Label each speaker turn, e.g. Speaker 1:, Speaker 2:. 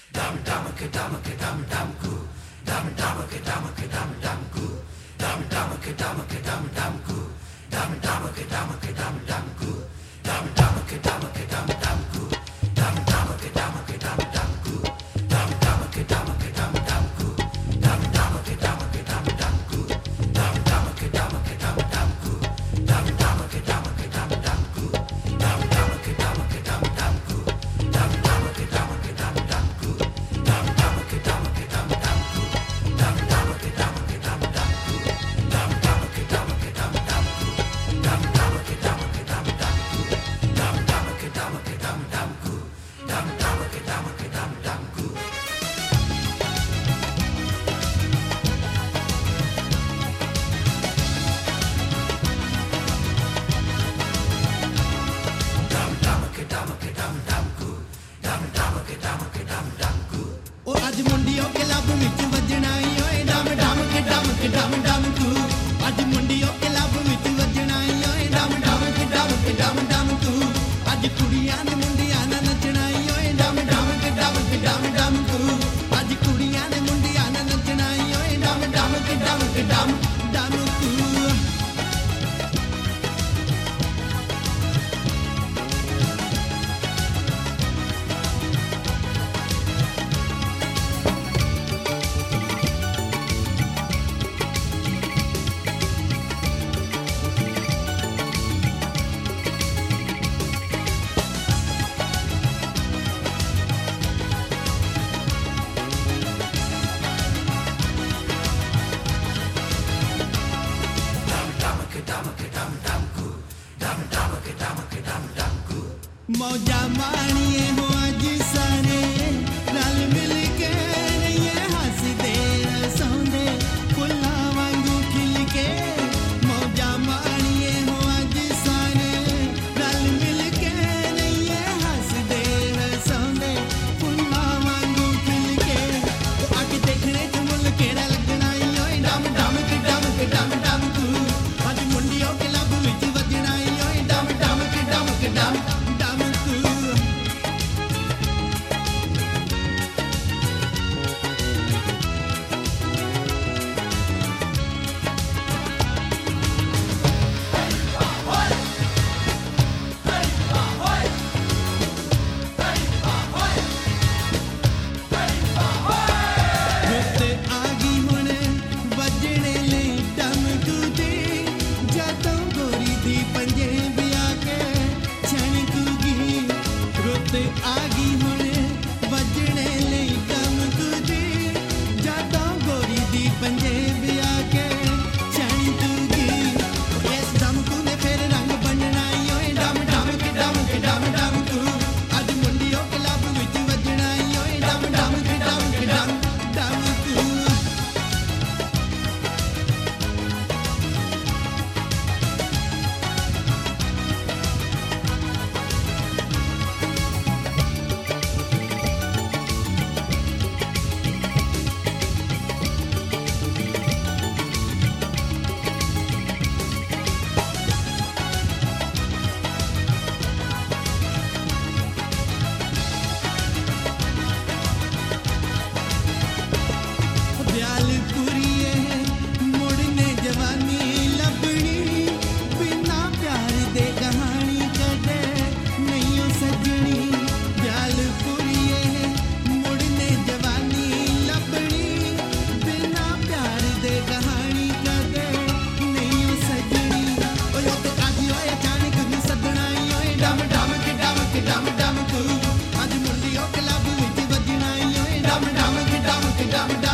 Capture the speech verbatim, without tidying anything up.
Speaker 1: मौजा माणिए हो अज सारे रल मिल के रहिए हंसदे हसांदे फुल्लां वांगू खिल के मौजा माणिए हो अज सारे रल मिल के रहिए हंसदे हसांदे फुल्लां वांगू खिल के आके देखने च मुल केड़ा लगना ई ओए डम डम के डम के डम डम तू अज मुंडियों के लब विच वजना ई ओए डम डम के डम के डम आगी होने बजने ले कम तुझे जाता गोरी दी पंजे बिया के छणी तुगी इस दम तू ने फिर रंग बनना ई ओए डम डम के डम के डम डम तू अज मुंडियों के लब विच वजना ई ओए डम डम के डम के डम डम तू Dum dum